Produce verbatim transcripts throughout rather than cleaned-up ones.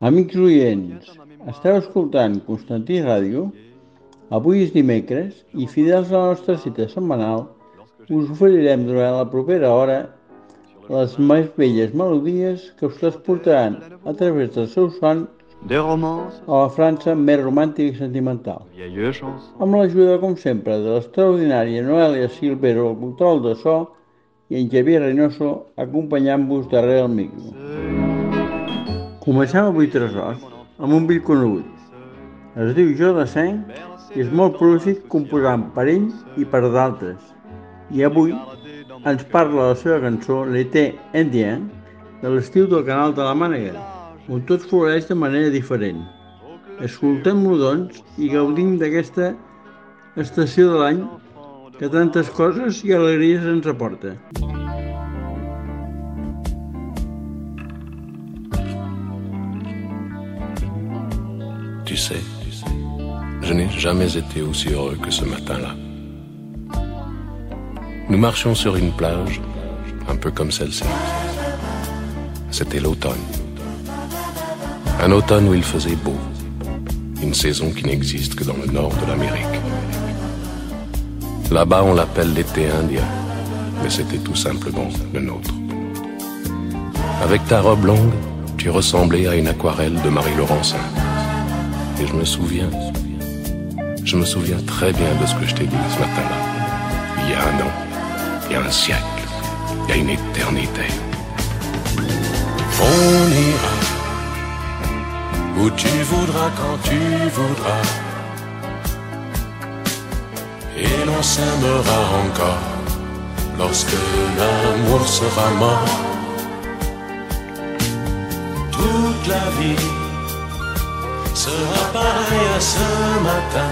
Amics oients, esteu escoltant Constantí Ràdio? Avui és dimecres i, fidels a la nostra cita setmanal, us oferirem durant la propera hora les més belles melodies que us transportaran a través del seu son a la França més romàntica i sentimental. Amb l'ajuda, com sempre, de l'extraordinària Noelia Silvero al control de so i en Javier Reynoso acompanyant-vos darrere el micro. Comencem avui tresors amb un vell conegut. Es diu Jo Dassin i és molt prolífic composant per ell i per d'altres. I avui ens parla la seva cançó L'été indien de l'estiu del Canal de la Mànega, on tot floreix de manera diferent. Escoltem-lo, doncs, i gaudim d'aquesta estació de l'any que tantes coses i alegries ens aporta. Tu sais, je n'ai jamais été aussi heureux que ce matin-là. Nous marchions sur une plage, un peu comme celle-ci. C'était l'automne. Un automne où il faisait beau. Une saison qui n'existe que dans le nord de l'Amérique. Là-bas, on l'appelle l'été indien, mais c'était tout simplement le nôtre. Avec ta robe longue, tu ressemblais à une aquarelle de Marie Laurencin. Et je me souviens, je me souviens très bien de ce que je t'ai dit ce matin-là. Il y a un an, il y a un siècle, il y a une éternité. On ira où tu voudras, quand tu voudras. Et l'on s'aimera encore lorsque l'amour sera mort. Toute la vie sera pareil à ce matin,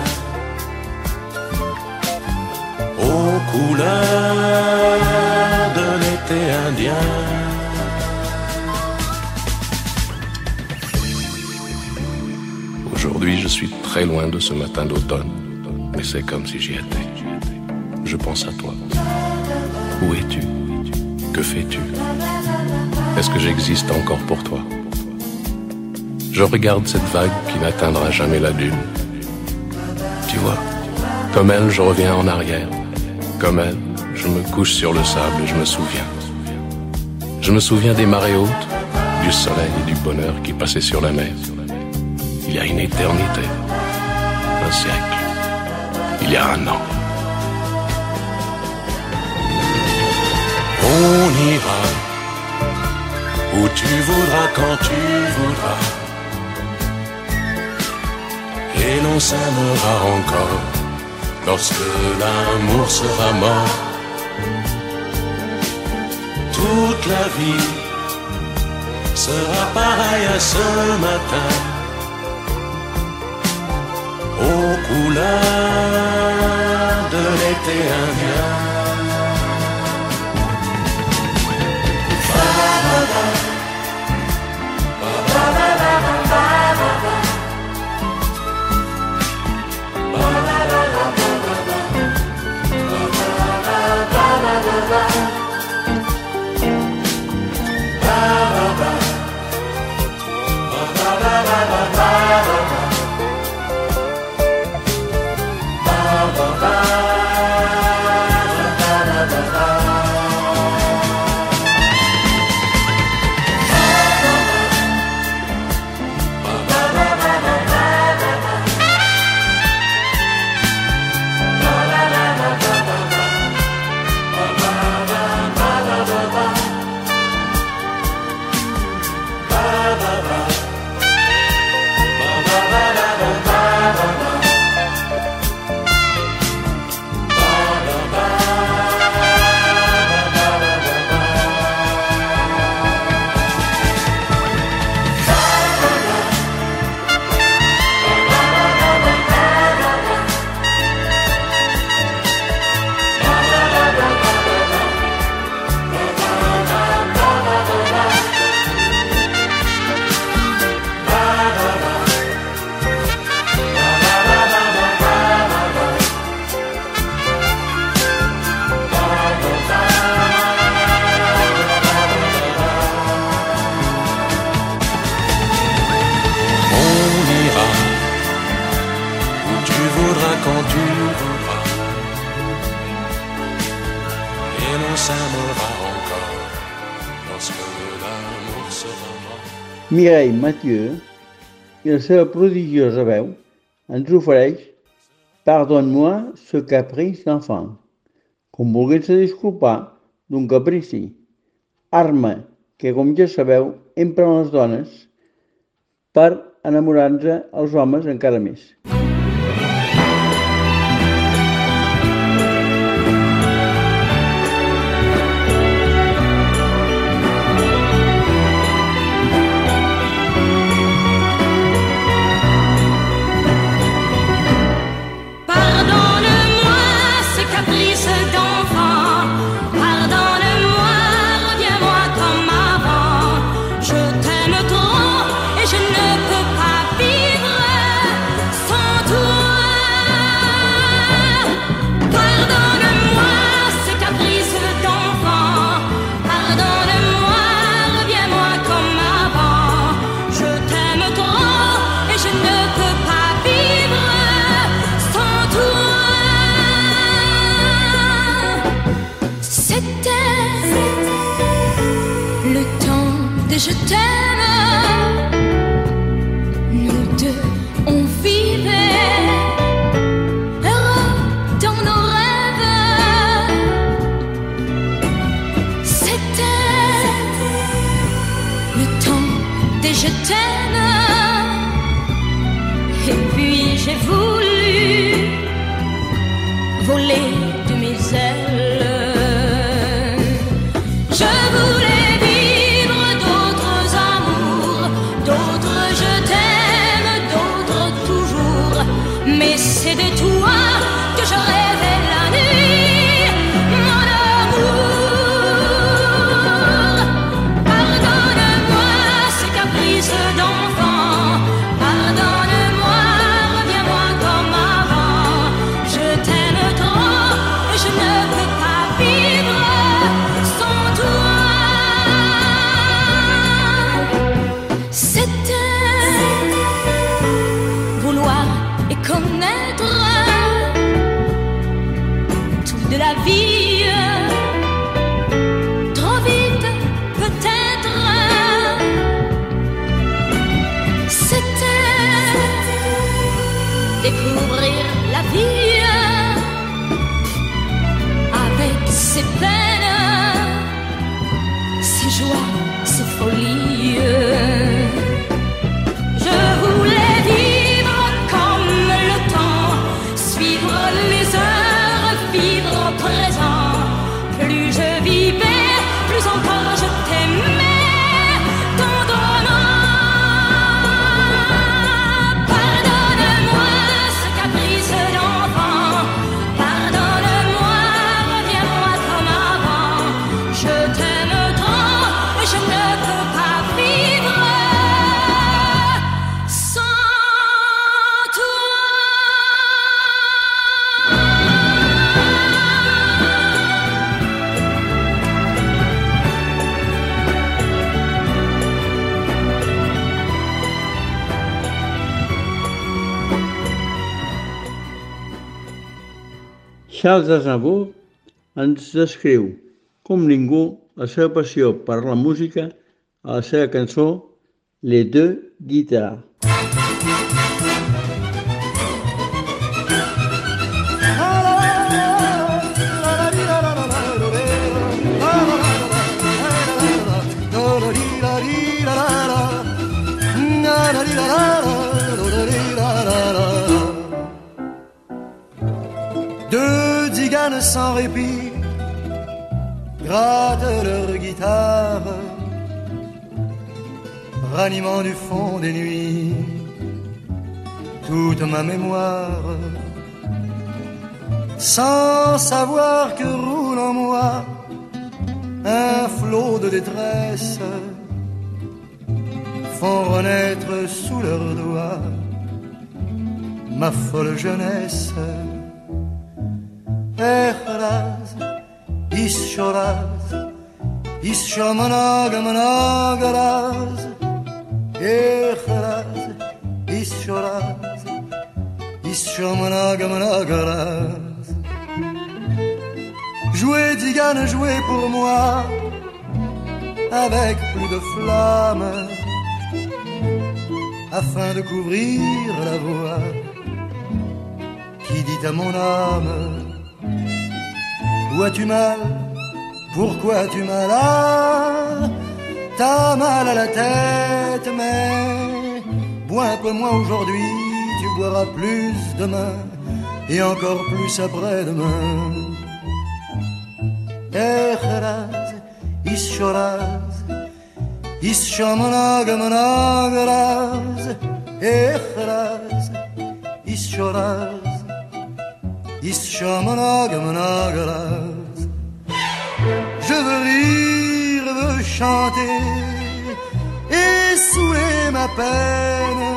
aux couleurs de l'été indien. Aujourd'hui, je suis très loin de ce matin d'automne, mais c'est comme si j'y étais. Je pense à toi. Où es-tu? Que fais-tu? Est-ce que j'existe encore pour toi? Je regarde cette vague qui n'atteindra jamais la dune. Tu vois, comme elle, je reviens en arrière. Comme elle, je me couche sur le sable et je me souviens. Je me souviens des marées hautes, du soleil et du bonheur qui passaient sur la mer. Il y a une éternité, un siècle, il y a un an. On ira où tu voudras, quand tu voudras. Et l'on s'aimera encore lorsque l'amour sera mort. Toute la vie sera pareille à ce matin, aux couleurs de l'été indien. Mireille Mathieu i la seva prodigiosa veu ens ofereix Pardonne-moi ce caprice d'enfant, com volguent-se disculpar d'un caprici, arma que, com ja sabeu, empren les dones per enamorar-nos els homes encara més. Je t'aime, nous deux on vivait heureux dans nos rêves. C'était le temps des je t'aime. Et puis j'ai voulu voler de mes ailes. Je voulais mais c'est de toi que je rêvais la nuit, mon amour. Pardonne-moi ce caprice d'enfant, pardonne-moi, reviens-moi comme avant. Je t'aime trop et je ne peux pas vivre sans toi. C'était vouloir et connaître tout de la vie, trop vite peut-être. C'était découvrir la vie avec ses peines, ses joies, ses folies. Je voulais vivre comme le temps, suivre les heures, vivre au présent. Plus je vivais, plus encore je t'aimais tendrement. Pardonne-moi ce caprice d'enfant, pardonne-moi, reviens-moi comme avant. Je t'aime trop et je ne peux pas vivre sans toi. Charles Aznavour ens descriu com ningú la seva passió per la música a la seva cançó Les deux guitares. Deux diganes sans répit grattent leur guitare, ranimant du fond des nuits toute ma mémoire, sans savoir que roule en moi un flot de détresse, font renaître sous leurs doigts ma folle jeunesse. Echraz, ischoraz, ischomonog monogaraz. Echraz, ischoraz, ischomonog monogaraz. Jouez, Digane, jouez pour moi, avec plus de flamme, afin de couvrir la voix qui dit à mon âme: où as-tu mal? Pourquoi as-tu mal? Ah, t'as mal à la tête, mais bois un peu moins aujourd'hui, tu boiras plus demain et encore plus après-demain. Echeraz, ishoraz, ishomonag monagraz, echeraz, ishoraz, ishomonag monagraz. Je veux rire, veux chanter et saouler ma peine,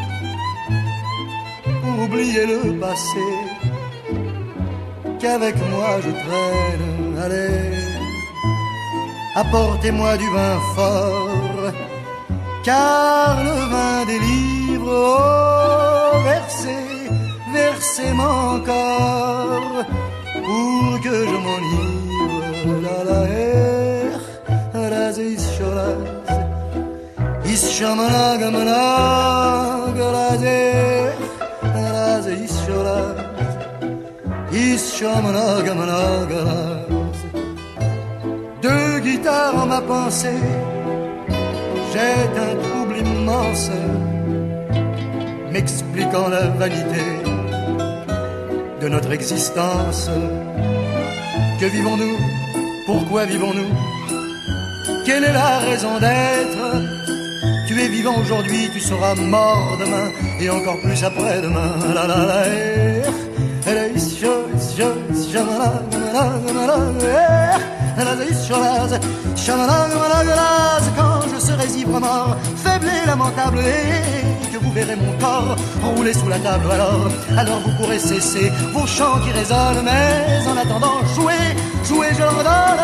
pour oublier le passé qu'avec moi je traîne. Allez, apportez-moi du vin fort, car le vin délivre. Oh, versez, versez-moi encore, pour que je m'enivre. La la er, raz ishoraz, ishomanag manag, raz er, raz ishoraz, ishomanag manag, raz. Deux guitares en ma pensée, j'ai un trouble immense, m'expliquant la vanité de notre existence. Que vivons-nous? Pourquoi vivons-nous? Quelle est la raison d'être? Tu es vivant aujourd'hui, tu seras mort demain et encore plus après-demain. La la la quand je serai ivre mort, faible et lamentable, et que vous verrez mon corps rouler sous la table, alors, alors vous pourrez cesser vos chants qui résonnent, mais en attendant, jouez, jouez, je leur donne.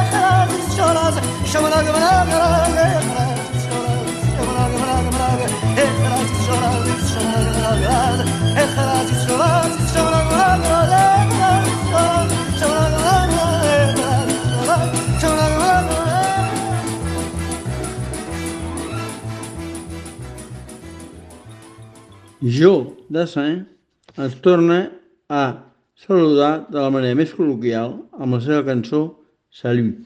Jo, de Saint, es torna a saludar de la manera més col·loquial amb la seva cançó Salut.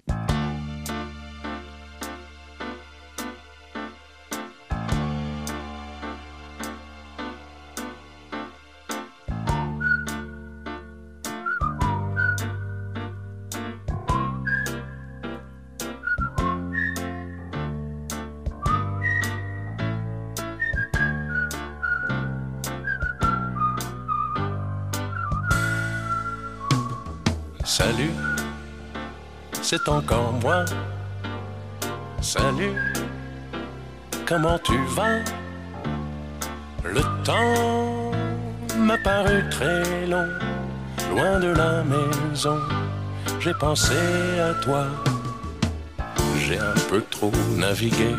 Salut, c'est encore moi. Salut, comment tu vas? Le temps m'a paru très long, loin de la maison. J'ai pensé à toi, j'ai un peu trop navigué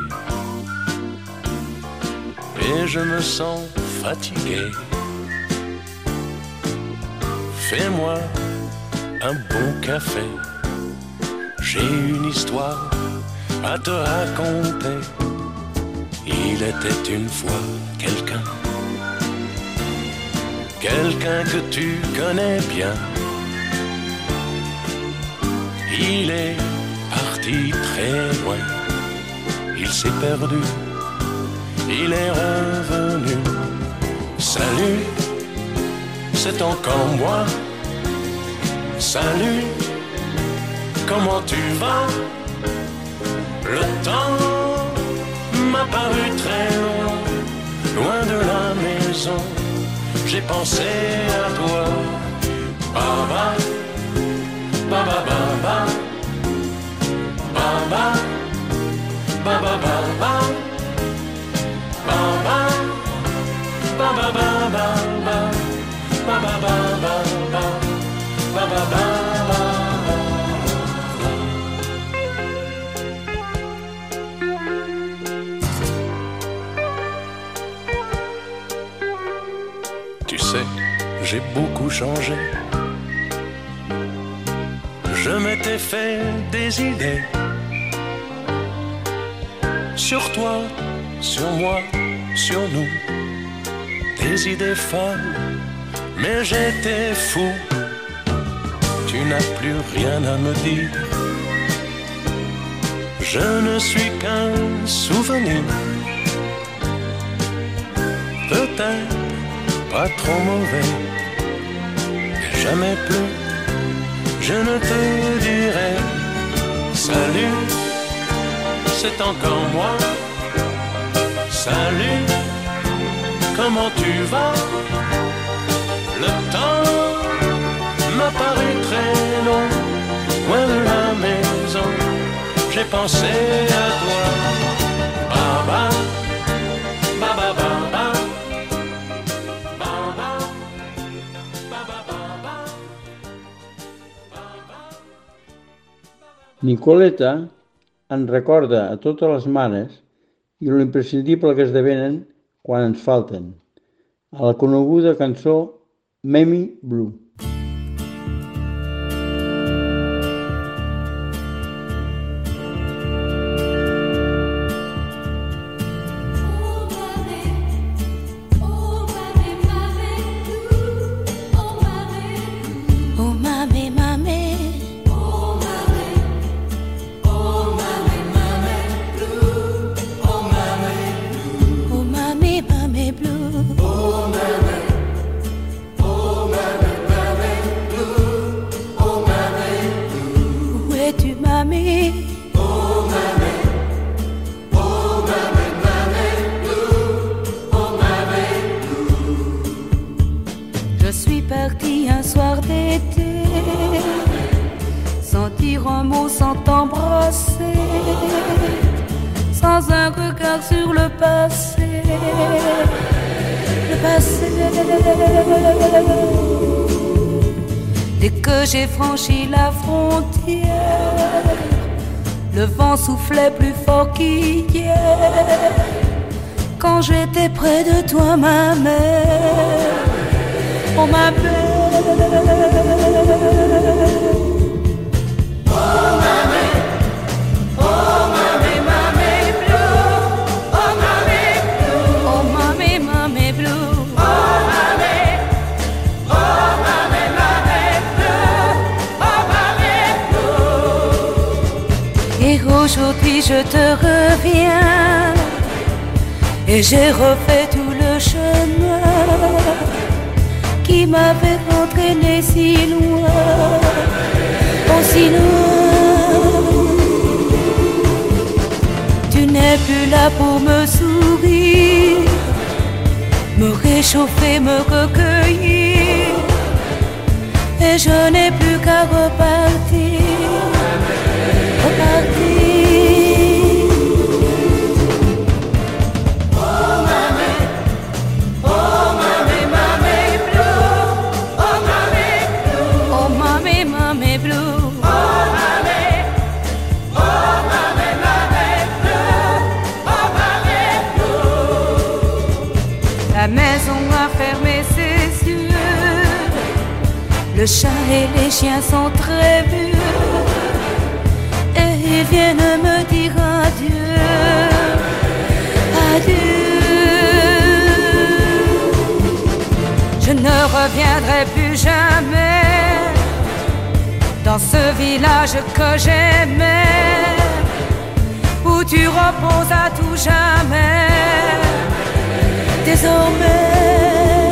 et je me sens fatigué. Fais-moi un bon café, j'ai une histoire à te raconter. Il était une fois quelqu'un, quelqu'un que tu connais bien. Il est parti très loin, il s'est perdu, il est revenu. Salut, c'est encore moi. Salut, comment tu vas? Le temps m'a paru très long, loin de la maison. J'ai pensé à toi. Baba, baba, baba, baba, baba, baba, baba, baba, baba, baba, baba. Ba, ba, ba, ba. Tu sais, j'ai beaucoup changé. Je m'étais fait des idées sur toi sur moi, sur nous, des idées folles, mais j'étais fou. Tu n'as plus rien à me dire, je ne suis qu'un souvenir, peut-être pas trop mauvais, et jamais plus je ne te dirai salut, c'est encore moi. Salut, comment tu vas? Le temps m'a paru très long, loin de la maison, j'ai pensé à toi. Baba, baba, baba, baba, baba, baba. Nicoleta en recorda a totes les mares i lo imprescindible que esdevenen quan ens falten, a la coneguda cançó Mammy Blue. Je suis partie un soir d'été, sans dire un mot, sans t'embrasser, sans un regard sur le passé, le passé. Dès que j'ai franchi la frontière, le vent soufflait plus fort qu'hier. Quand j'étais près de toi, ma mère, oh ma mère, oh ma mère, oh ma mère, ma mère blue, oh ma mère blue, oh ma mère, ma mère blue, oh ma mère, oh ma mère, ma mère blue, oh ma mère blue. Et aujourd'hui je te reviens, et j'ai refait tout le chemin qui m'avait entraîné si loin, oh si loin. Tu n'es plus là pour me sourire, me réchauffer, me recueillir, et je n'ai plus qu'à repartir, repartir. La maison a fermé ses yeux, le chat et les chiens sont très vieux, et ils viennent me dire adieu, adieu. Je ne reviendrai plus jamais dans ce village que j'aimais, où tu reposes à tout jamais. Désormais,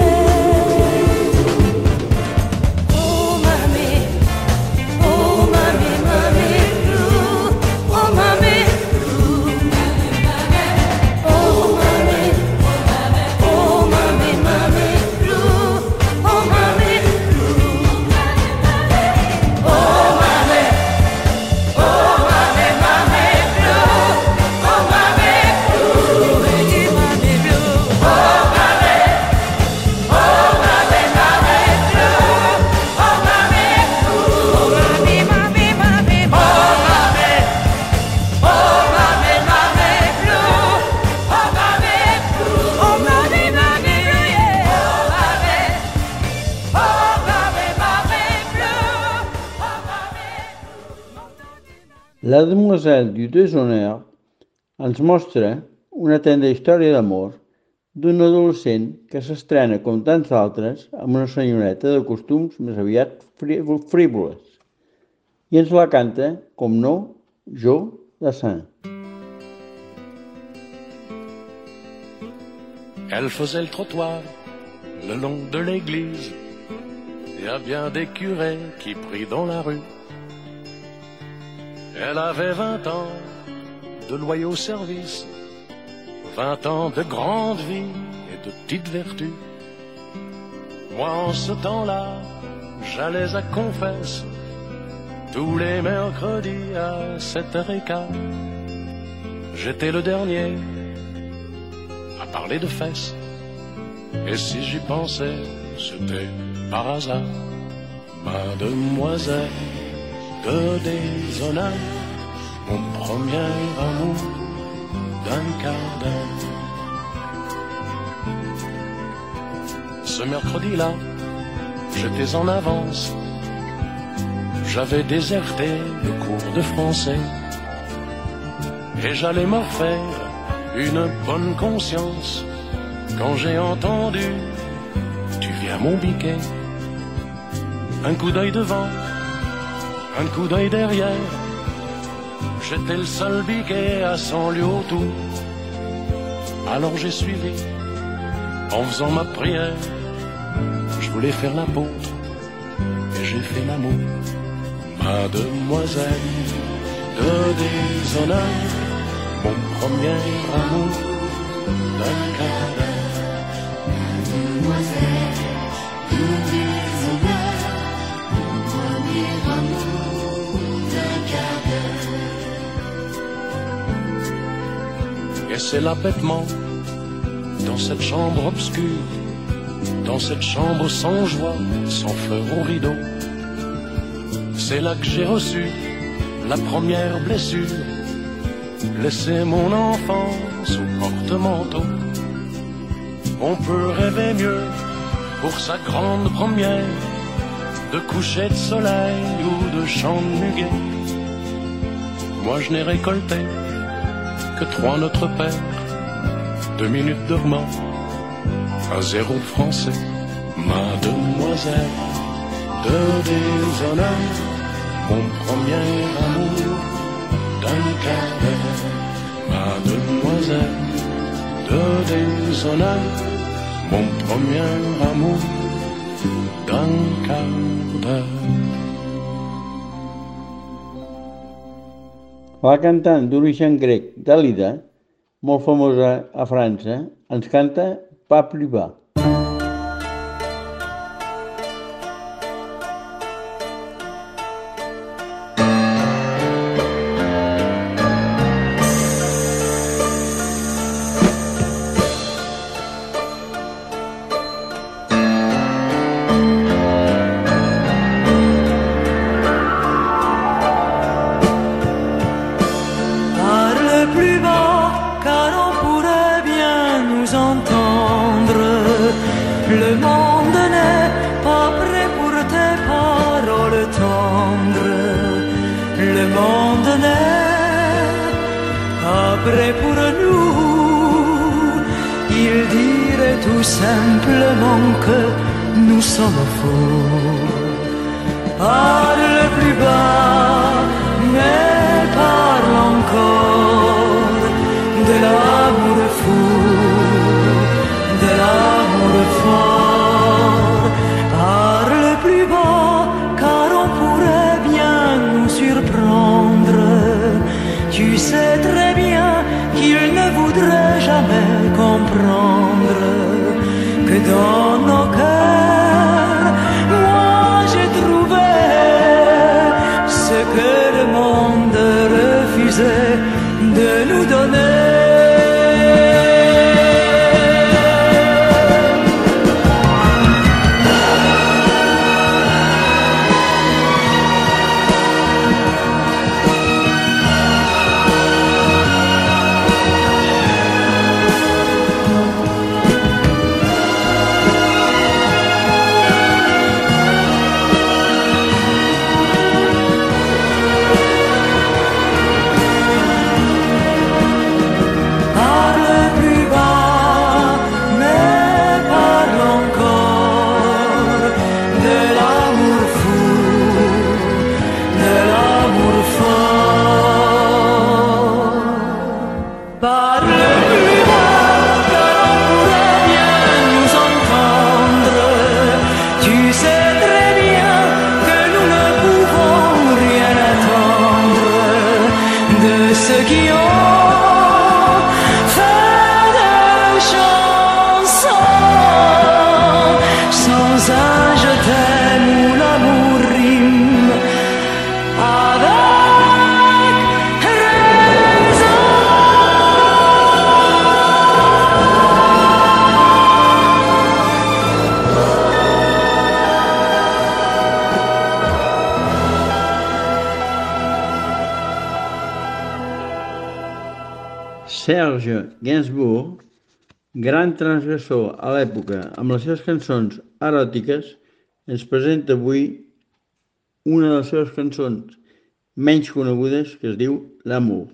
oh mamie, oh mamie, mamie blue, oh mamie blue, oh mamie, oh mamie, mamie blue, oh mamie blue, oh mamie, oh mamie, mamie blue, oh mamie blue, et tu mamie blue. La Demoiselle du Déshonneur ens mostra una tendra història d'amor d'un adolescent que s'estrena, com tants altres, amb una senyoreta de costums més aviat frívoles. I ens la canta, com no, Jo Dassin. Elle faisait le trottoir le long de l'église. Il y a bien des curés qui prient dans la rue. Elle avait vingt ans de loyaux services, vingt ans de grande vie et de petites vertus. Moi, en ce temps-là, j'allais à confesse tous les mercredis à sept heures quinze. J'étais le dernier à parler de fesses. Et si j'y pensais, c'était par hasard. Mademoiselle de déshonneur, mon premier amour d'un quart d'heure. Ce mercredi-là, j'étais en avance. J'avais déserté le cours de français et j'allais me faire une bonne conscience quand j'ai entendu « Tu viens mon biquet ». Un coup d'œil devant, un coup d'œil derrière. J'étais le seul biquet à cent lieues autour. Alors j'ai suivi en faisant ma prière. Je voulais faire l'apôtre et j'ai fait l'amour. Mademoiselle de déshonneur, mon premier amour d'un quart d'heure. Mademoiselle de déshonneur, mon premier amour d'un quart d'heure. Et c'est là bêtement, dans cette chambre obscure, dans cette chambre sans joie, sans fleurs au rideau, c'est là que j'ai reçu la première blessure, laisser mon enfance au porte-manteau. On peut rêver mieux pour sa grande première, de coucher de soleil ou de chant de muguet. Moi je n'ai récolté que trois Notre Père, deux minutes de roman, un zéro de français. Mademoiselle de déshonneur, mon premier amour d'un quart d'heure. Mademoiselle de déshonneur, mon premier amour d'un quart d'heure. La cantant d'origen grec Dalida, molt famosa a França, ens canta Pas plus bas. Le monde n'est pas prêt pour tes paroles tendres. Le monde n'est pas prêt pour nous. Il dirait tout simplement que nous sommes faux. Parle plus bas, mais parle encore de l'amour fou, de l'amour fort. Parle plus bas, car on pourrait bien nous surprendre. Tu sais très bien qu'il ne voudrait jamais comprendre que dans nos cœurs, moi j'ai trouvé ce que le monde refusait de nous donner. Serge Gainsbourg, gran transgressor a l'època amb les seves cançons eròtiques, ens presenta avui una de les seves cançons menys conegudes que es diu L'amour.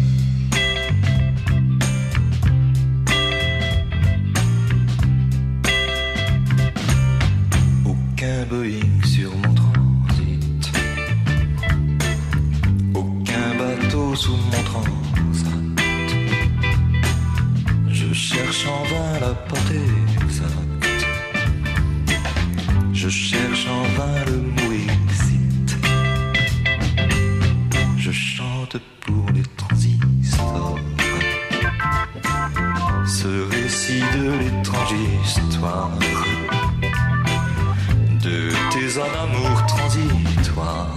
Aucun Boeing sur mon transit, aucun bateau sous mon transat. Je cherche en vain la portée exacte, je cherche en vain le mot exit. Je chante pour les transistors ce récit de l'étrange histoire de tes amours transitoires,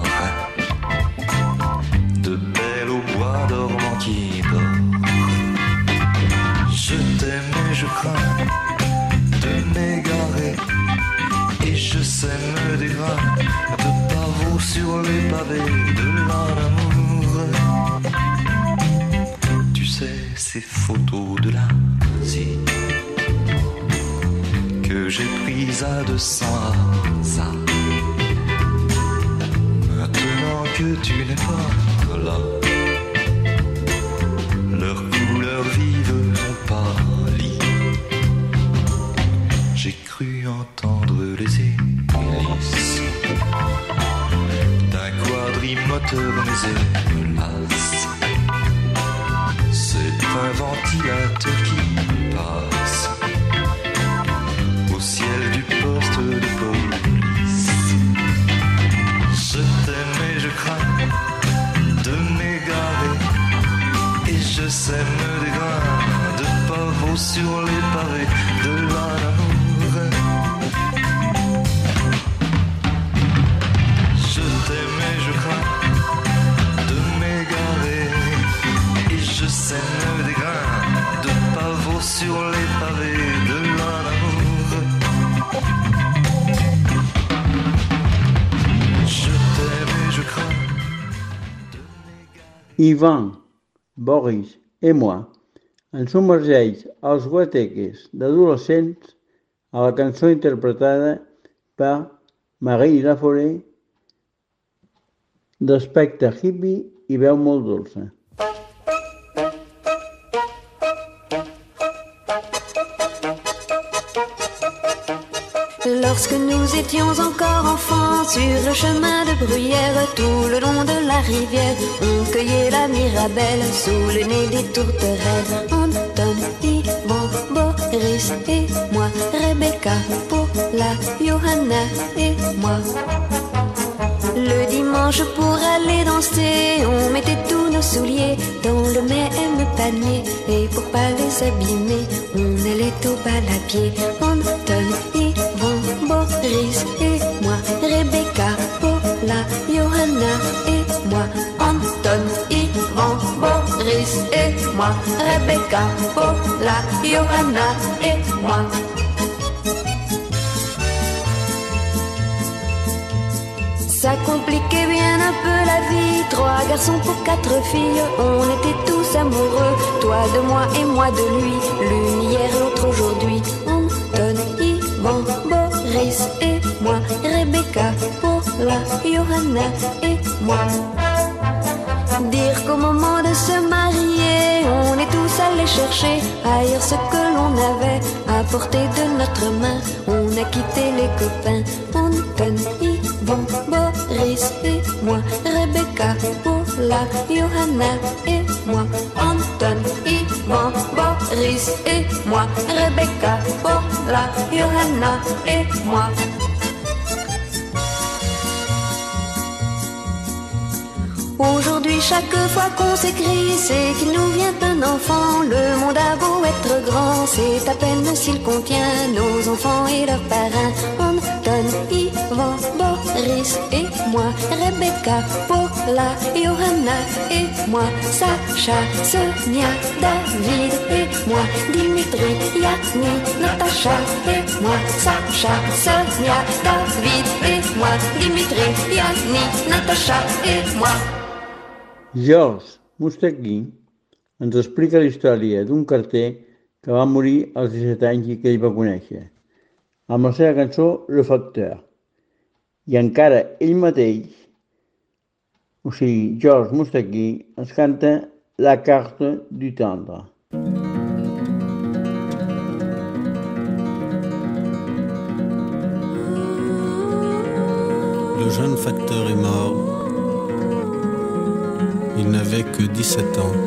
de belles au bois dormant qui dort. Je t'aime et je crains de m'égarer, et je sème des grains de pavots sur les pavés de l'amour. Tu sais, ces photos de l'Asie que j'ai prises à deux cents hasards. Maintenant que tu n'es pas là, leurs couleurs vives ont pâli. J'ai cru entendre les hélices d'un quadrimoteur, mais hélas, c'est un ventilateur qui passe au ciel du poste de police. Je t'aime et je crains de m'égarer, et je sème des grains de pavots sur les pavés de l'amour. Je t'aime et je crains de m'égarer, et je sème des grains de pavots sur les pavés de l'amour. Je t'aime et je crains de m'égarer. Ivan, Boris i moi ens submergeix als guateques d'adolescents a la cançó interpretada per Marie Laforêt, d'aspecte hippie i veu molt dolça. Lorsque nous étions encore enfants, sur le chemin de bruyère, tout le long de la rivière, on cueillait la mirabelle sous le nez des tourterelles. Anton, Yvon, Boris et moi, Rebecca, Paula, Johanna et moi. Le dimanche pour aller danser, on mettait tous nos souliers dans le même panier. Et pour pas les abîmer, on allait au bal à pied. Anton, Yvon, Boris et moi, Rebecca, Paula, Johanna et moi. Anton, Yvon, Boris et moi, Rebecca, Paula, Johanna et moi. Ça compliquait bien un peu la vie, trois garçons pour quatre filles, on était tous amoureux, toi de moi et moi de lui, l'une hier, l'autre aujourd'hui. Anton, Yvon, Boris et moi, Rebecca, Paula, Johanna et moi. Dire qu'au moment de se marier, on est tous allés chercher ailleurs ce que l'on avait à portée de notre main. On a quitté les copains, Anton, Yvon, Boris et moi, Rebecca, Paula, Johanna et moi. Anton, Yvon, Boris et moi, Rebecca, Paula, Johanna et moi. Aujourd'hui, chaque fois qu'on s'écrit, c'est qu'il nous vient un enfant. Le monde a beau être grand, c'est à peine s'il contient nos enfants et leurs parrains. Anton, Yvon, Boris et moi, Rebecca, Paula, Johanna et moi, Sacha, Sonia, David et moi, Dimitri, Yanni, Natacha et moi, Sacha, Sonia, David et moi, Dimitri, Yanni, Natacha et moi. Georges Moustaki ens explica la història d'un carter que va morir als disset anys i que ell va conèixer, amb la seva cançó Le Facteur. I encara ell mateix, o sigui, Georges Moustaki, ens canta La Carte du Tendre. Le jeune facteur est mort. Il n'avait que dix-sept ans.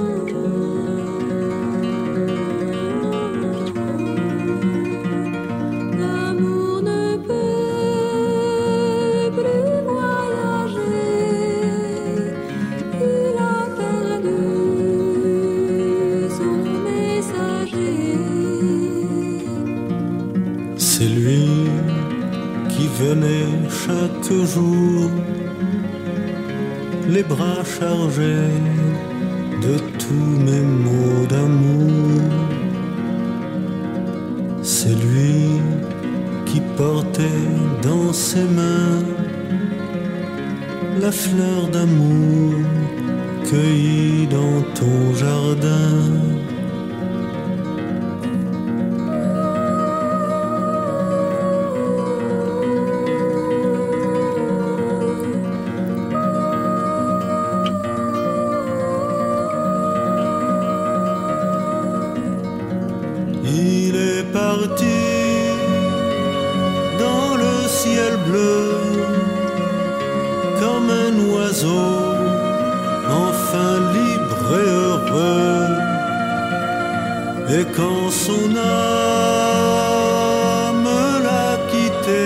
L'amour ne peut plus voyager. Il a perdu son messager. C'est lui qui venait chaque jour, les bras chargés de tous mes mots d'amour. C'est lui qui portait dans ses mains la fleur d'amour cueillie dans ton jardin. Et quand son âme l'a quitté,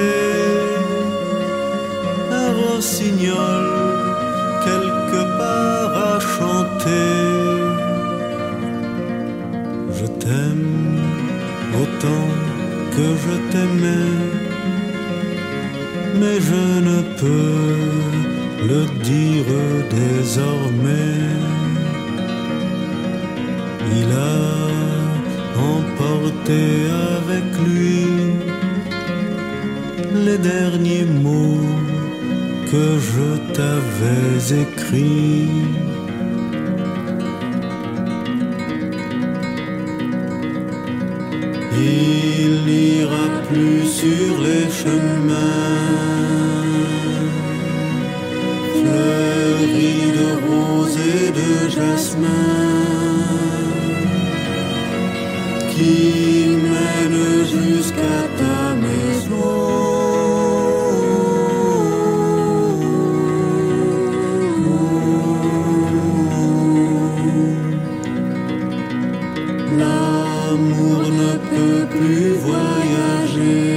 un rossignol quelque part a chanté. Je t'aime autant que je t'aimais, mais je ne peux le dire désormais. Il a emporté avec lui les derniers mots que je t'avais écrits. Il n'ira plus sur les chemins fleuris de roses et de jasmin qui mène jusqu'à ta maison. L'amour ne peut plus voyager.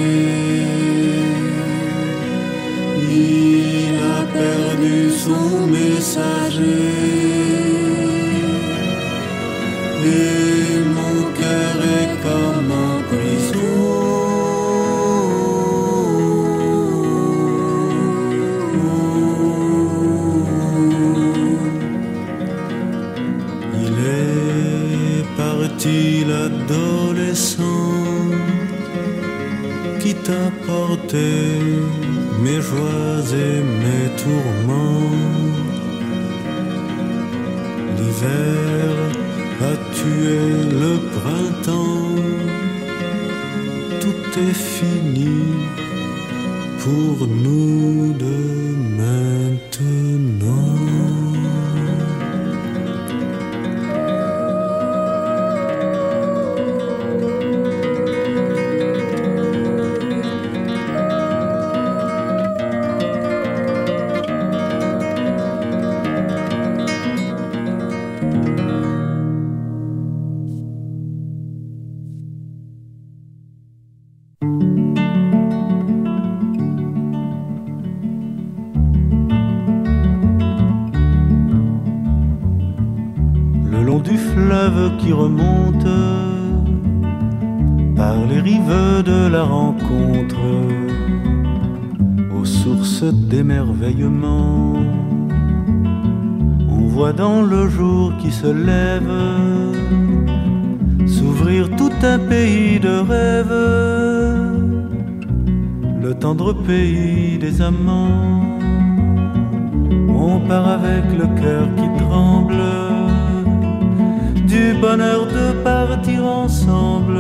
Il a perdu son messager. Et mon cœur est comme en prison. Il est parti l'adolescent qui t'a porté mes joies et mes tourments. L'hiver a tué le printemps, tout est fini pour nous deux maintenant. Qui remonte par les rives de la rencontre aux sources d'émerveillement. On voit dans le jour qui se lève s'ouvrir tout un pays de rêves, le tendre pays des amants. On part avec le cœur qui tremble du bonheur de partir ensemble,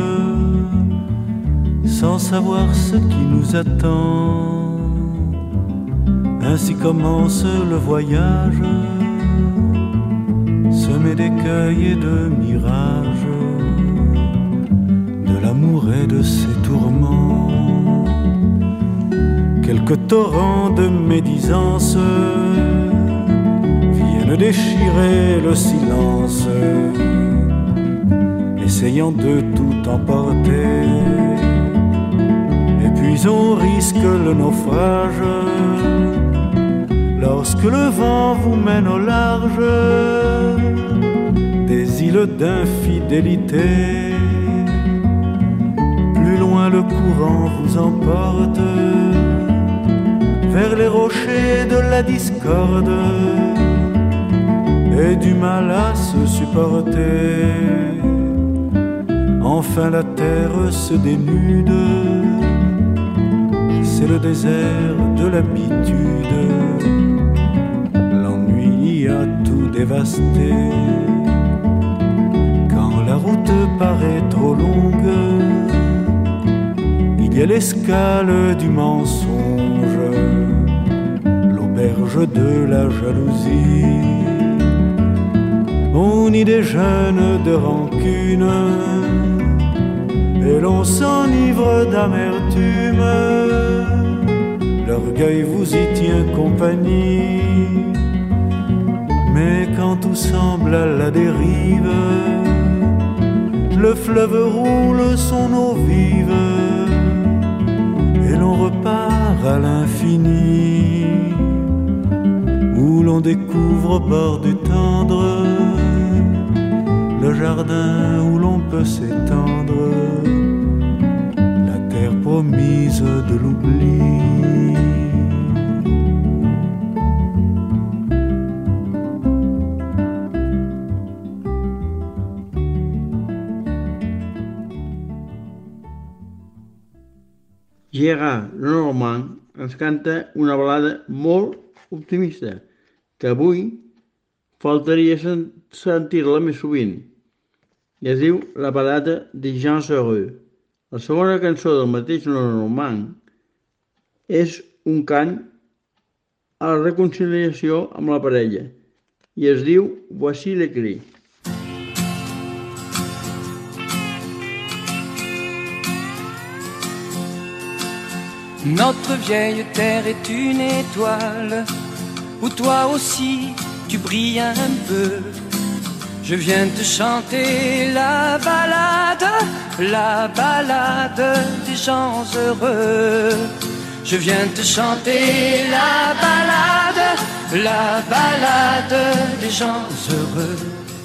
sans savoir ce qui nous attend. Ainsi commence le voyage, semé d'écueils et de mirages, de l'amour et de ses tourments. Quelques torrents de médisance viennent déchirer le silence, essayant de tout emporter. Et puis on risque le naufrage lorsque le vent vous mène au large des îles d'infidélité. Plus loin le courant vous emporte vers les rochers de la discorde et du mal à se supporter. Enfin la terre se dénude, c'est le désert de l'habitude. L'ennui a tout dévasté. Quand la route paraît trop longue, il y a l'escale du mensonge, l'auberge de la jalousie. On y déjeune de rancune et l'on s'enivre d'amertume. L'orgueil vous y tient compagnie, mais quand tout semble à la dérive, le fleuve roule son eau vive et l'on repart à l'infini, où l'on découvre au bord du tendre le jardin où l'on peut s'étendre, la terre promise de l'oubli. Gérard Lenormand ens canta una balada molt optimista, que avui faltaria sentir-la més sovint, i es diu La balada des gens heureux. La segona cançó del mateix Lenormand és un cant a la reconciliació amb la parella, i es diu Voici les cris. Notre vieille terre est une étoile où toi aussi tu brilles un peu. Je viens te chanter la balade, la balade des gens heureux. Je viens te chanter la balade, la balade des gens heureux.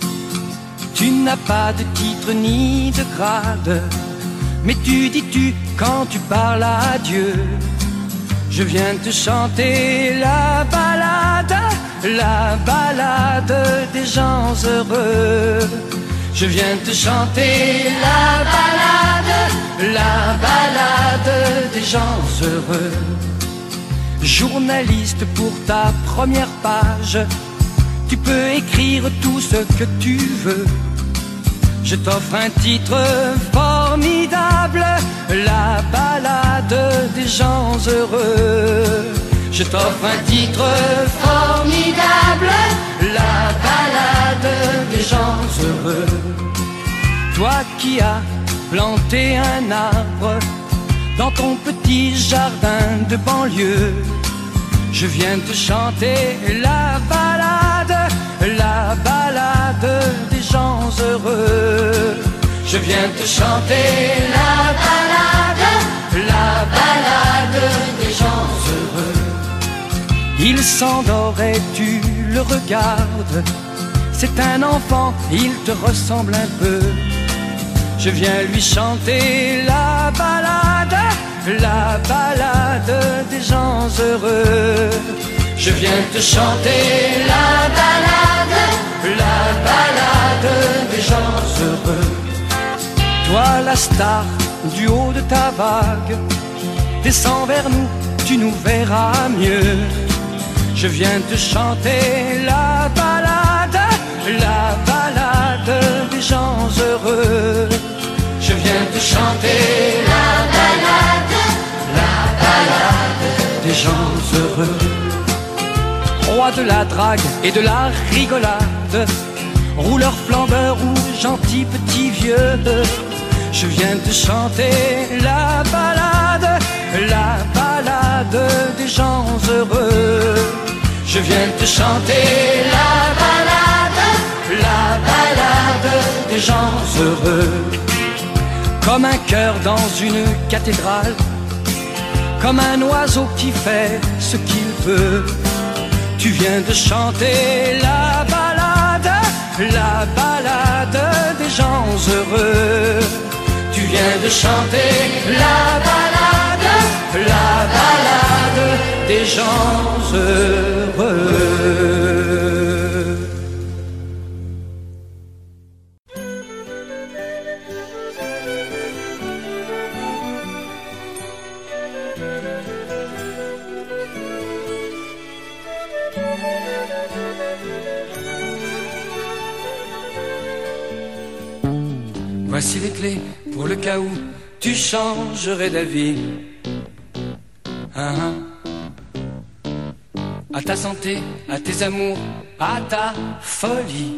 Tu n'as pas de titre ni de grade, mais tu dis tu quand tu parles à Dieu. Je viens te chanter la balade, la balade des gens heureux. Je viens te chanter la balade, la balade des gens heureux. Journaliste, pour ta première page, tu peux écrire tout ce que tu veux. Je t'offre un titre formidable, la balade des gens heureux. Je t'offre un titre formidable, la balade des gens heureux. Toi qui as planté un arbre dans ton petit jardin de banlieue, je viens te chanter la balade, la balade des gens heureux. Je viens te chanter la balade, la balade des gens heureux. Il s'endort et tu le regardes, c'est un enfant, il te ressemble un peu. Je viens lui chanter la balade, la balade des gens heureux. Je viens te chanter la balade, la balade des gens heureux. Toi la star du haut de ta vague, descends vers nous, tu nous verras mieux. Je viens te chanter la balade, la balade des des gens heureux. Je viens de chanter la balade, la balade des gens heureux. Roi de la drague et de la rigolade, rouleur flambeur ou gentil petit vieux, je viens de chanter la balade, la balade des gens heureux. Je viens de chanter la balade, la balade des gens heureux. Comme un cœur dans une cathédrale, comme un oiseau qui fait ce qu'il veut. Tu viens de chanter la balade, la balade des gens heureux. Tu viens de chanter la balade, la balade des gens heureux. Voici les clés pour le cas où tu changerais d'avis. Ah, ah. À ta santé, à tes amours, à ta folie.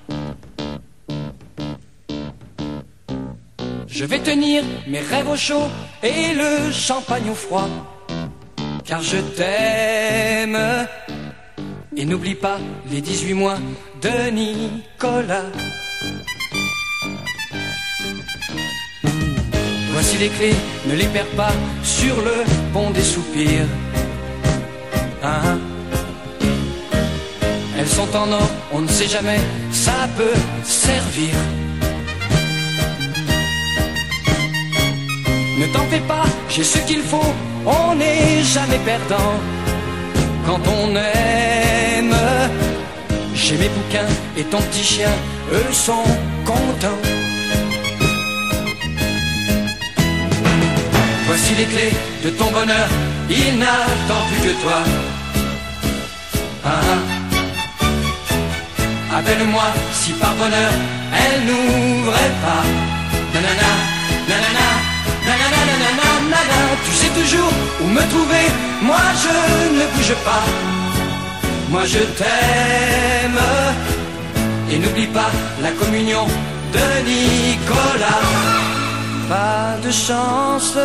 Je vais tenir mes rêves au chaud et le champagne au froid, car je t'aime. Et n'oublie pas les dix-huit mois de Nicolas. Voici les clés, ne les perds pas sur le pont des soupirs. Ah, elles sont en or, on ne sait jamais, ça peut servir. Ne t'en fais pas, j'ai ce qu'il faut, on n'est jamais perdant quand on aime. J'ai mes bouquins et ton petit chien, eux sont contents. Voici les clés de ton bonheur, il n'attend plus que toi. Ah, appelle-moi si par bonheur elle n'ouvrait pas. Nanana, nanana, nanana, nanana, nanana. Tu sais toujours où me trouver, moi je ne bouge pas. Moi je t'aime. Et n'oublie pas la communion de Nicolas. Pas de chance,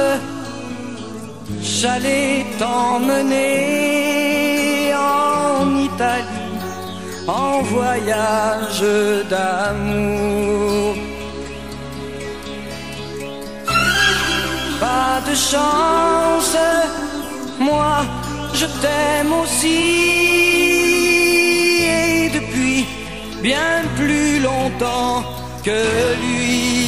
j'allais t'emmener en Italie, en voyage d'amour. Pas de chance, moi je t'aime aussi, et depuis bien plus longtemps que lui.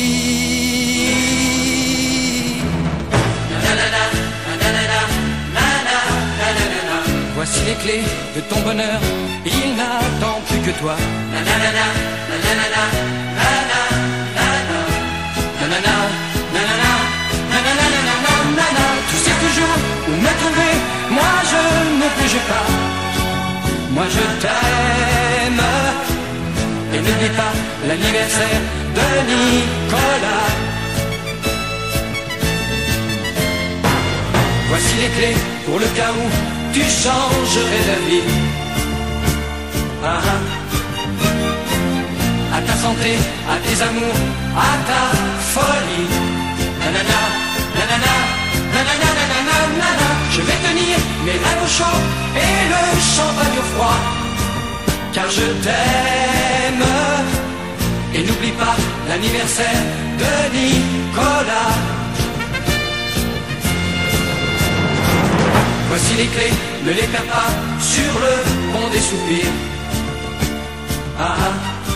Voici les clés de ton bonheur, il n'attend plus que toi. Nanana, nanana, nanana, nanana, nanana, nanana, nanana, nanana. Tu sais toujours où me trouver, moi je ne bouge pas. Moi je t'aime. Et n'oublie pas l'anniversaire de Nicolas. Voici les clés pour le cas où tu changerais d'avis. Ah, ah. À ta santé, à tes amours, à ta folie. Nanana, nanana, nanana, nanana, nanana. Je vais tenir mes rêves au chaud et le champagne au froid, car je t'aime. Et n'oublie pas l'anniversaire de Nicolas. Voici les clés, ne les perds pas sur le pont des soupirs. Ah, ah.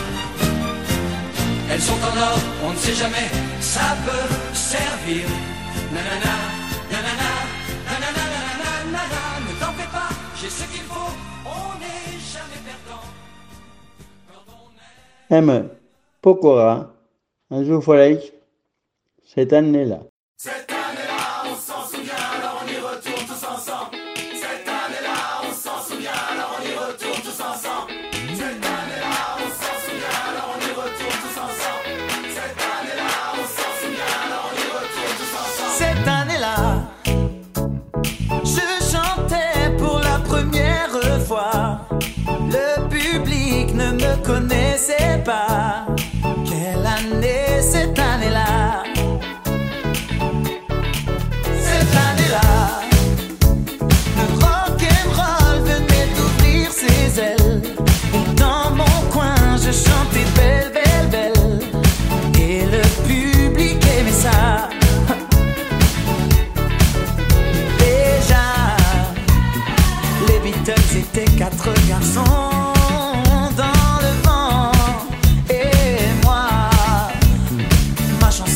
Elles sont en or, on ne sait jamais, ça peut servir. Nanana, nanana, nanana, nanana, nanana. Ne t'en fais pas, j'ai ce qu'il faut, on n'est jamais perdant quand on est... M. Pokora ens ofereix Cette année-là. Cette année-là, on s'en souvient, alors on y retourne tous ensemble. Cette année-là, on s'en souvient, alors on y retourne tous ensemble. Cette année-là, on s'en souvient, alors on y retourne tous ensemble.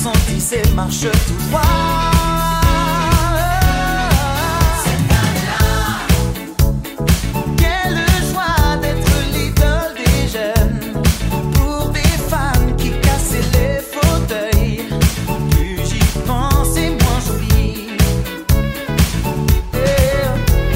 son tissé marche tout droit. Cette année-là, quelle joie d'être l'idole des jeunes. Pour des femmes qui cassaient les fauteuils, plus j'y pense et moins j'oublie. Yeah.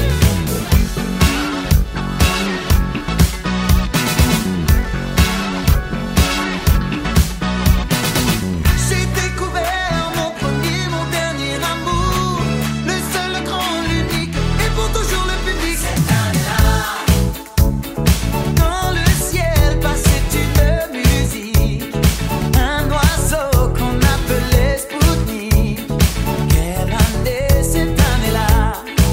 J'ai découvert mon premier, mon dernier amour, le seul, le grand, l'unique, et pour toujours le public. Cette année-là, dans le ciel passait une musique, un oiseau qu'on appelait Spoutnik. Quelle année cette année-là?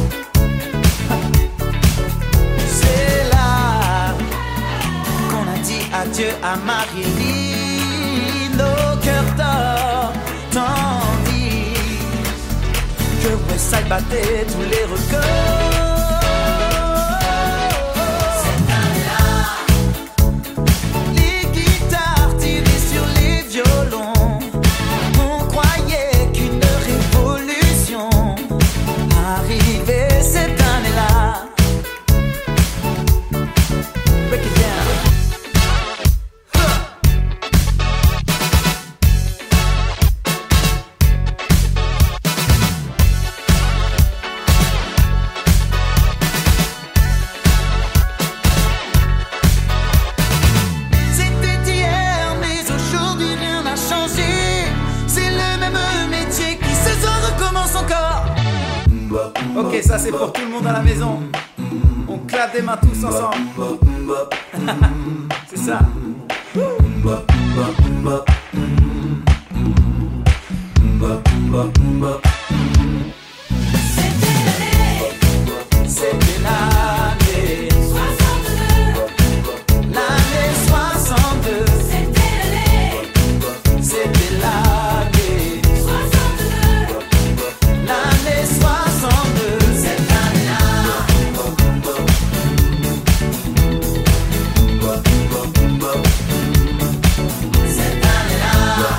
C'est là qu'on a dit adieu à Marie-Line. Nos cœurs d'or tandis que Westside battait tous les records. Cette année-là, les guitares tirées sur les violons, on croyait qu'une révolution arrivait cette année-là. Break it down. C'était hier, mais aujourd'hui rien n'a changé. C'est le même métier qui ce soir recommence encore. Ok, ça c'est pour tout le monde à la maison. On claque des mains tous ensemble. C'est ça. C'était l'année soixante-deux. L'année soixante-deux. C'était l'année. C'était l'année soixante-deux. L'année soixante-deux. Cette année-là. Cette année-là.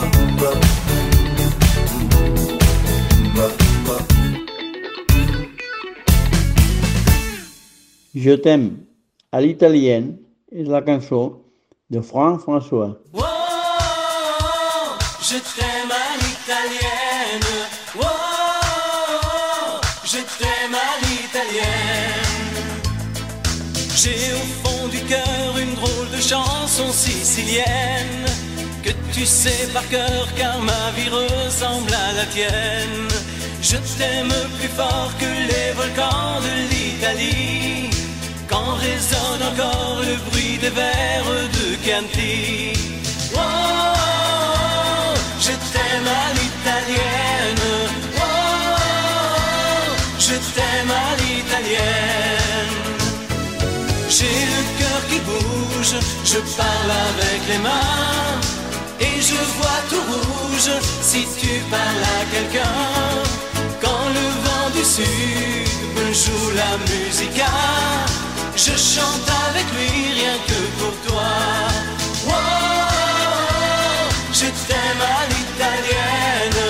Je t'aime à l'italienne és la cançó de Franck François. Oh, je t'aime à l'italienne. Oh, je t'aime à l'italienne. J'ai au fond du cœur une drôle de chanson sicilienne que tu sais par cœur car ma vie ressemble à la tienne. Je t'aime plus fort que les volcans de l'Italie, quand résonne encore le bruit des vers de Chianti. Oh, je t'aime à l'italienne. Oh, je t'aime à l'italienne. J'ai le cœur qui bouge, je parle avec les mains, et je vois tout rouge si tu parles à quelqu'un. Quand le vent du sud me joue la musica, je chante avec lui rien que pour toi. Oh, je t'aime à l'italienne.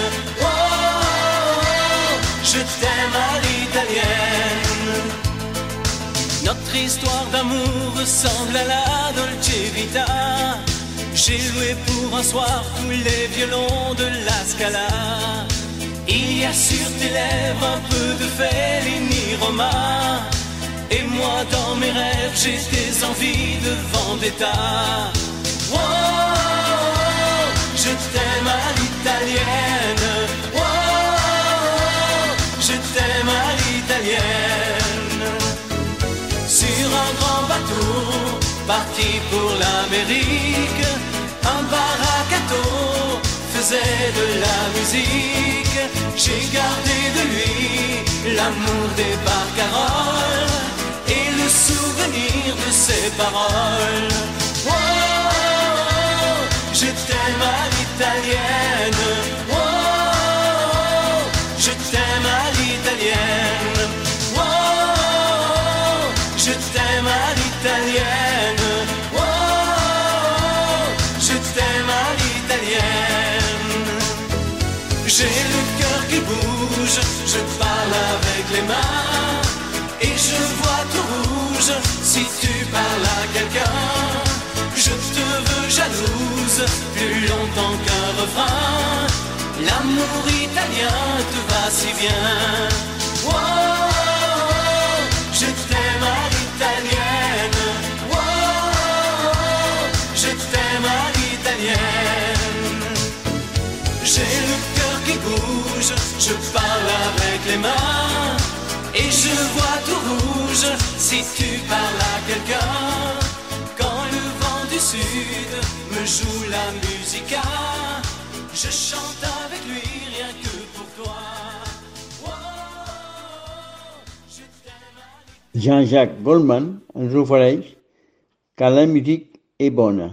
Oh, je t'aime à l'italienne. Notre histoire d'amour ressemble à la Dolce Vita. J'ai loué pour un soir tous les violons de la Scala. Il y a sur tes lèvres un peu de Fellini Roma, et moi dans mes rêves j'ai des envies de vendetta. Oh, je t'aime à l'italienne. Oh, je t'aime à l'italienne. Sur un grand bateau parti pour l'Amérique, un baracato faisait de la musique. J'ai gardé de lui l'amour des barcaroles et le souvenir de ses paroles. Oh, je t'aime à l'italienne. Oh, je t'aime à l'italienne. Oh, je t'aime à l'italienne. Oh, je t'aime à l'italienne. J'ai le cœur qui bouge, je parle avec les mains et je vois tout rouge si tu parles à quelqu'un. Je te veux jalouse plus longtemps qu'un refrain. L'amour italien te va si bien. Oh, je t'aime à l'italienne. Oh, je t'aime à l'italienne. J'ai le cœur qui bouge, je parle avec les mains et je vois tout rouge si tu parles à quelqu'un. Quand le vent du sud me joue la musica, je chante avec lui rien que pour toi. Jean-Jacques Goldman ens ofereix Que la musique est bona.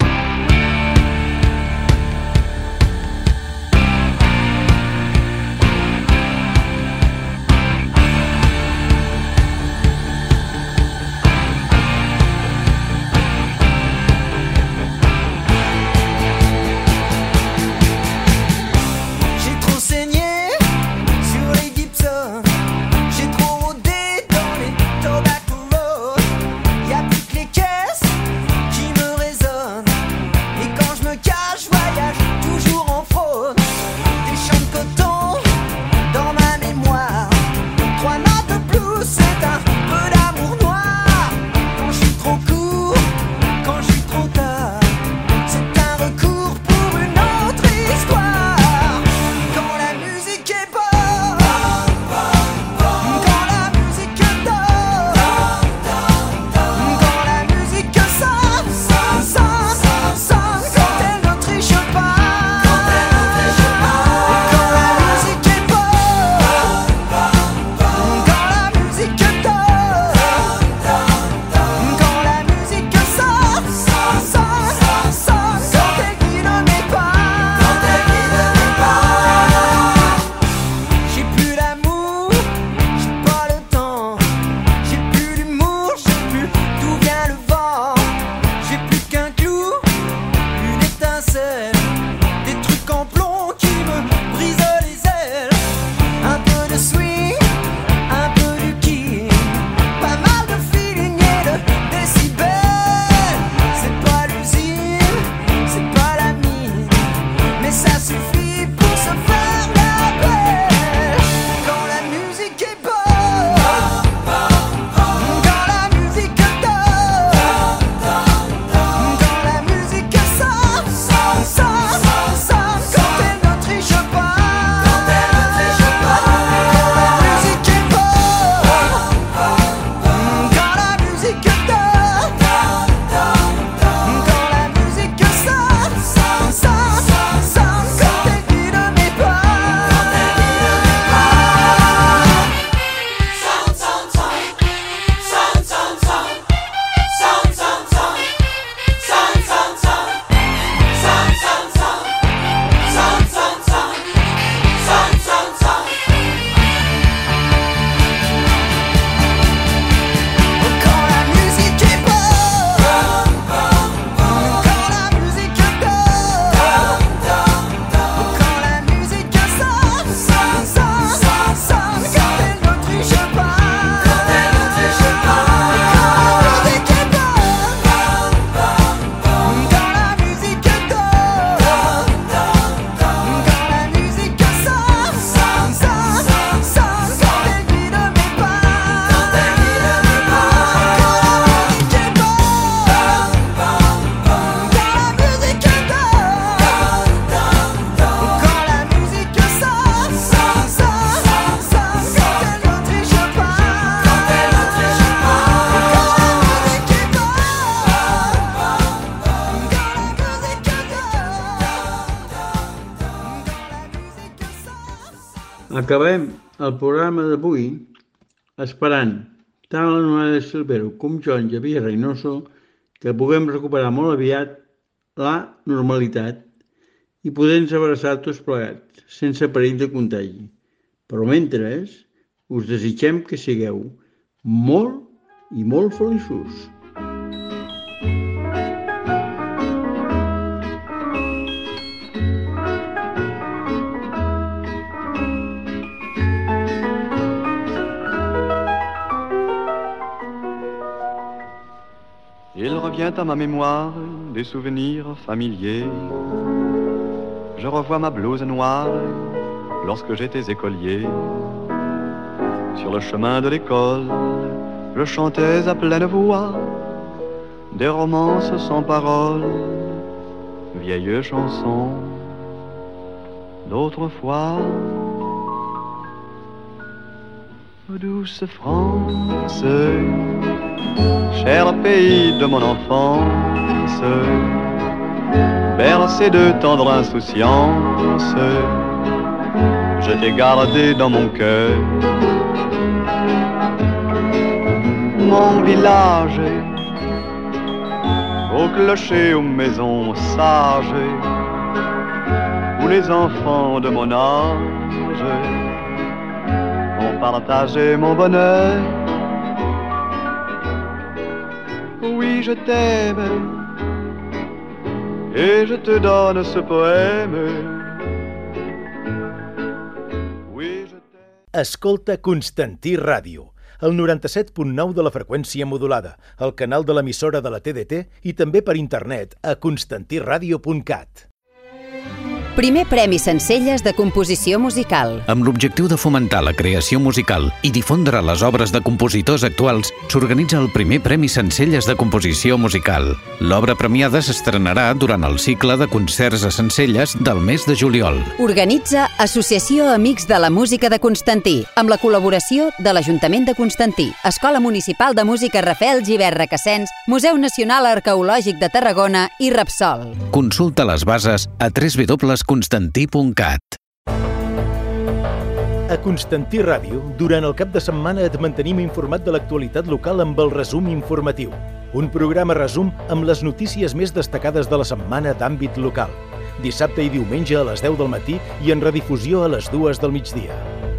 Acabem el programa d'avui esperant tant la Noelia Silvero com jo, en Javier Reynoso, que puguem recuperar molt aviat la normalitat i poder-nos abraçar tots plegats, sense perill de contagi. Però mentre us desitgem que sigueu molt i molt feliços. revient à ma mémoire des souvenirs familiers. Je revois ma blouse noire lorsque j'étais écolier. Sur le chemin de l'école, je chantais à pleine voix des romances sans paroles, vieilles chansons d'autrefois. Douce France, cher pays de mon enfance, bercé de tendre insouciance, je t'ai gardé dans mon cœur. Mon village, au clocher, aux maisons sages, où les enfants de mon âge ont partagé mon bonheur. Oui, je t'aime et je te donne ce poème. Oui, je t'aime. Escolta Constantí Ràdio, el noranta-set punt nou de la freqüència modulada, el canal de l'emissora de la T D T i també per internet a constantí ràdio punt cat. Primer Premi Sencelles de Composició Musical. Amb l'objectiu de fomentar la creació musical i difondre les obres de compositors actuals, s'organitza el primer Premi Sencelles de Composició Musical. L'obra premiada s'estrenarà durant el cicle de concerts a Sencelles del mes de juliol. Organitza Associació Amics de la Música de Constantí, amb la col·laboració de l'Ajuntament de Constantí, Escola Municipal de Música Rafael Gibert Requesens, Museu Nacional Arqueològic de Tarragona i Repsol. Consulta les bases a w w w punt constantí punt cat. A Constantí Ràdio, durant el cap de setmana et mantenim informat de l'actualitat local amb el resum informatiu. Un programa resum amb les notícies més destacades de la setmana d'àmbit local. Dissabte i diumenge a les deu del matí i en redifusió a les dues del migdia.